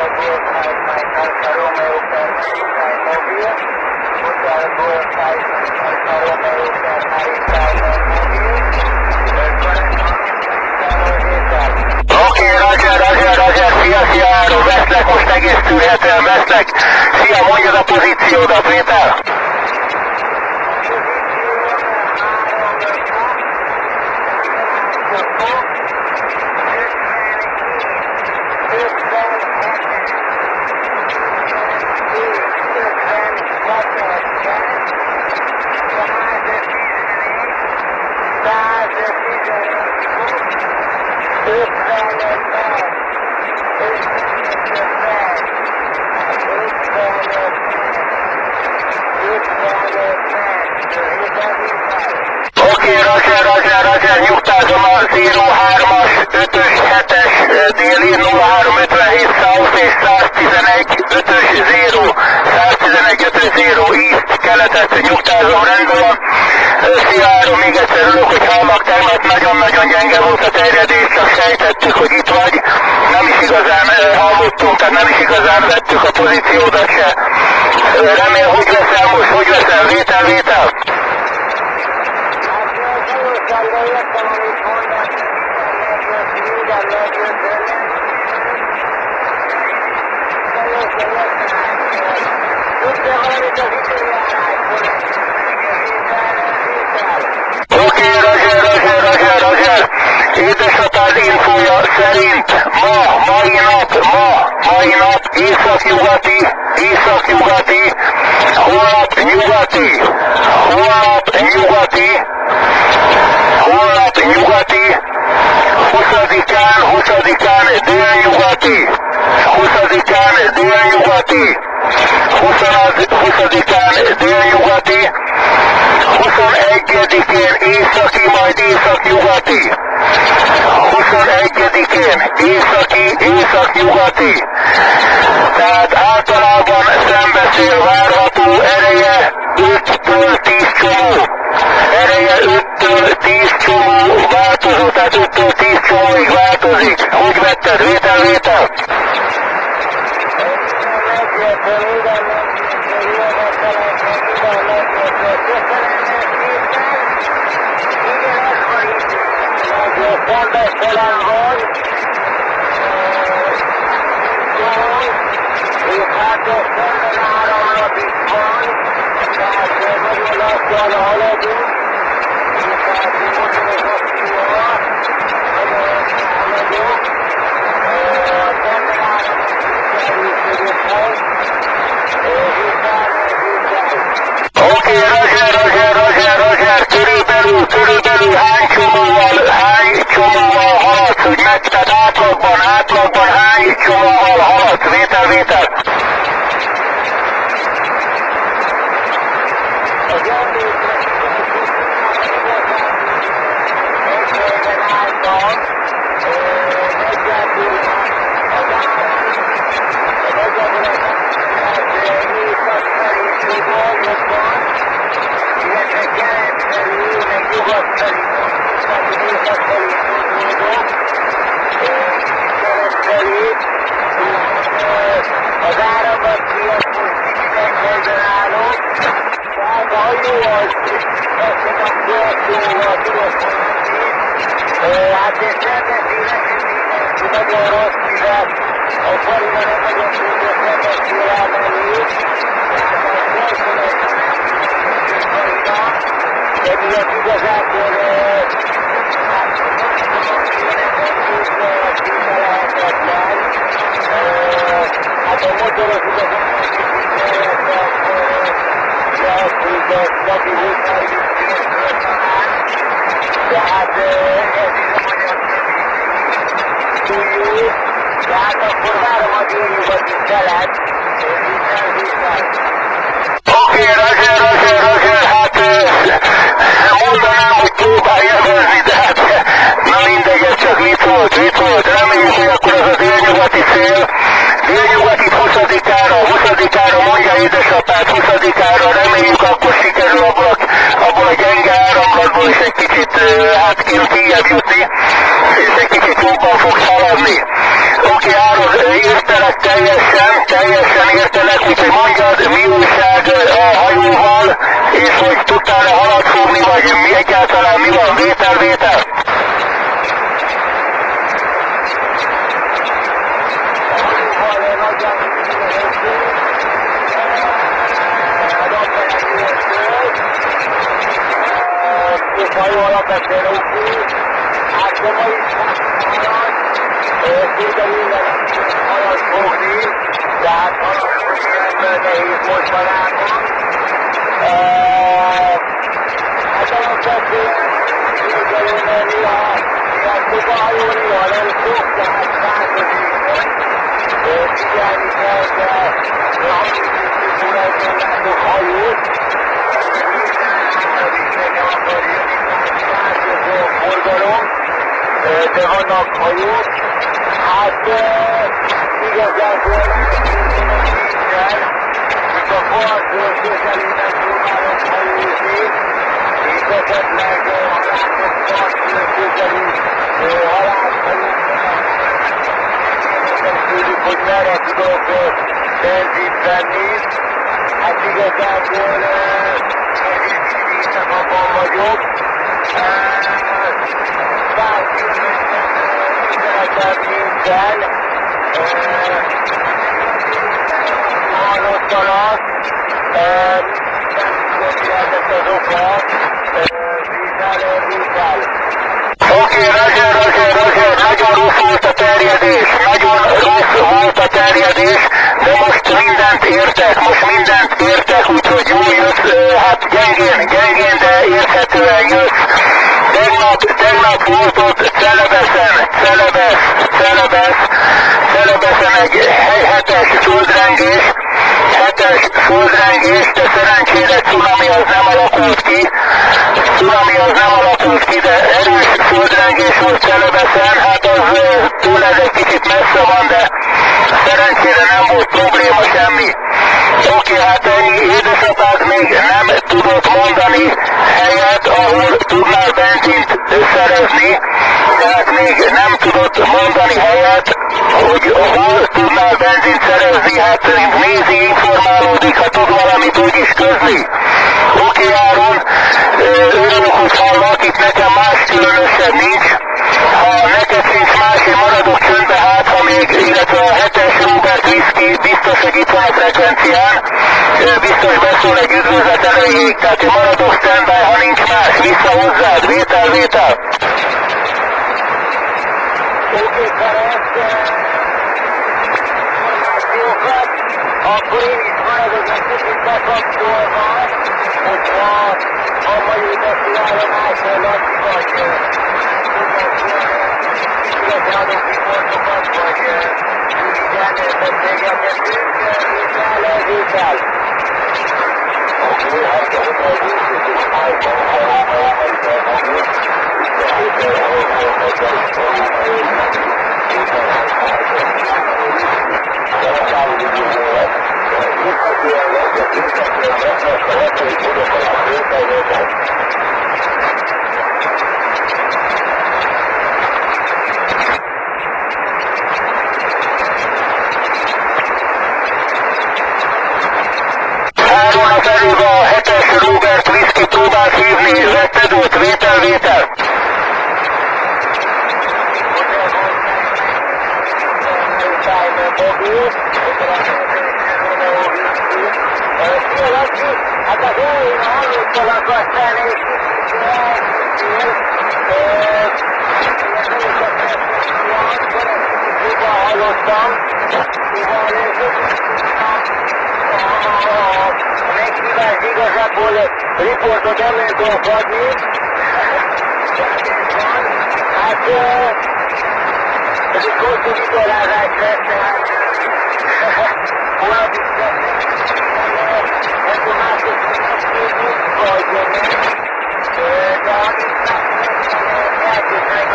Oké, Roger, szia, veszlek, most egész tűrhetően veszlek. Szia, mondjad a pozíciódat, Péter. Oké, Roger, nyugtázom a 03-as, 5-ös, 7-es déli, 0357 South és 111, 5-ös 0, 111, 5-ös 0 East keletet nyugtázom, rendben van. Szia, Áron, még egyszer örülök, hogy hallak, tegnap nagyon-nagyon gyenge volt a terjedés, csak sejtettük, hogy itt vagy. Nem is igazán hallottunk, tehát nem is igazán vettük a pozíciódat se. Remélem, hogy veszel most, hogy veszel, vétel? Oké, Roger. Édesapád infója szerint mai nap északnyugati, holnap nyugati, 20-án délnyugati, 20-án délnyugati, 21-én északi, majd északnyugati, 21-én északnyugati, tehát általában szembeszél várható ereje 5-től 10 csomó. Változó, tehát 5-től 10 csomóig változik. Hogy vetted? Vétel? Oké, Roger, körülbelül hány csomóval haladsz, hogy meg, tehát átlagban hány csomóval haladsz, vétel? Az áramat miatt mindenképpen állok, tehát a hajóval ezt a bőrszóval tudok mondani. Hát én szembeszélek, mindenki nagyon rossz, mivel a faliban nem nagyon tudok szembeszél elmenni, tehát a faliban, de miatt igazából hát a motoros utasok napi 20-30 pénzről talán, tehát ez túl jó, tehát akkor várom a délnyugati szelet, Oké, Roger, hát mondanám, hogy próbálj elvezni, de hát na mindegy, ez csak vicc volt, reméljük, hogy akkor az a délnyugati szél, délnyugatit 20-ára mondja édesapád 20-ára, reméljük akkor sikerül abból a gyenge áramlatból is egy kicsit hát kijebb jutni, és egy kicsit jobban fogsz haladni. Oké, Áron, írtelek Hát teljesen értelek, úgyhogy mondjad, mi újság a hajóval, és hogy tudtál-e halat fogni, vagy mi egyáltalán mi van, vétel? Hajó alapvetően oké, hát de ma is sikerülne halat fogni, de hát halat fogni nem nehéz mostanában. Hát alapvetően sikerülne néha ilyen szobahajó, néha nem fog, tehát változik van. Figyelni kell, de hajózó tulajdonlátok hajót, nekem akar jönni, változó forgalom, de vannak hajók. Hát igazából nincsen, hogyha partról közelében próbálok hajózni, és esetleg ha látok partról közelű halászhajókra, tőlük, hogy merre tudok benzint venni. Hát igazából éjszakában vagyok. Bármilyen nincsen. Hallottalak. Nem tudom, mi lehetett az oka. Vízzel. Oké, Roger, nagyon rossz volt a terjedés, de most mindent értek, úgyhogy jól jössz, hát gyengén, de érthetően jössz. Tegnap volt ott Celebeszen egy hetes földrengés, de szerencsére cunami az nem alakult ki, de erős földrengés volt Celebeszen, hát az tőled egy kicsit messze van, de szerencsére nem volt probléma semmi. Oké, hát ennyi, édesapád még nem tudott mondani helyet, ahol tudnál benzint szerezni, tehát még nem tudott mondani helyet, hogy hol tudnál benzint szerezni, hát nézi, informálódik, ha tud valamit úgyis közli. Oké, Áron, örülök, hogy hallak, itt nekem más különösebb nincs. Ha neked sincs más, én maradok csöndbe, hát ha még, illetve a 7-es Robert Whisky biztos, hogy itt van a frekvencián, biztos beszól egy üdvözlet erejéig, tehát én maradok standby, ha nincs más, vissza hozzád, vétel. Oké, Ferenc, információkat, akkor én is maradok egy kicsit bekapcsolva, hogyha a mai beszélállomáson Laci vagy illetve adok riportokat, vagy ürigyen beszélgethetünk, vétel. Oké, hát a 7-es Robert Whisky próbált hívni, vetted őt, vétel. Szia, Laci! Hát az elején hallottalak, aztán egy kicsit eltűntél. Jobban hallottam. A meghívás igazából riportot nem lehet adni. Hát ez egy hosszú vitorlázás lesz, tehát holnap is akkor mások vagy nem, de amit játék meg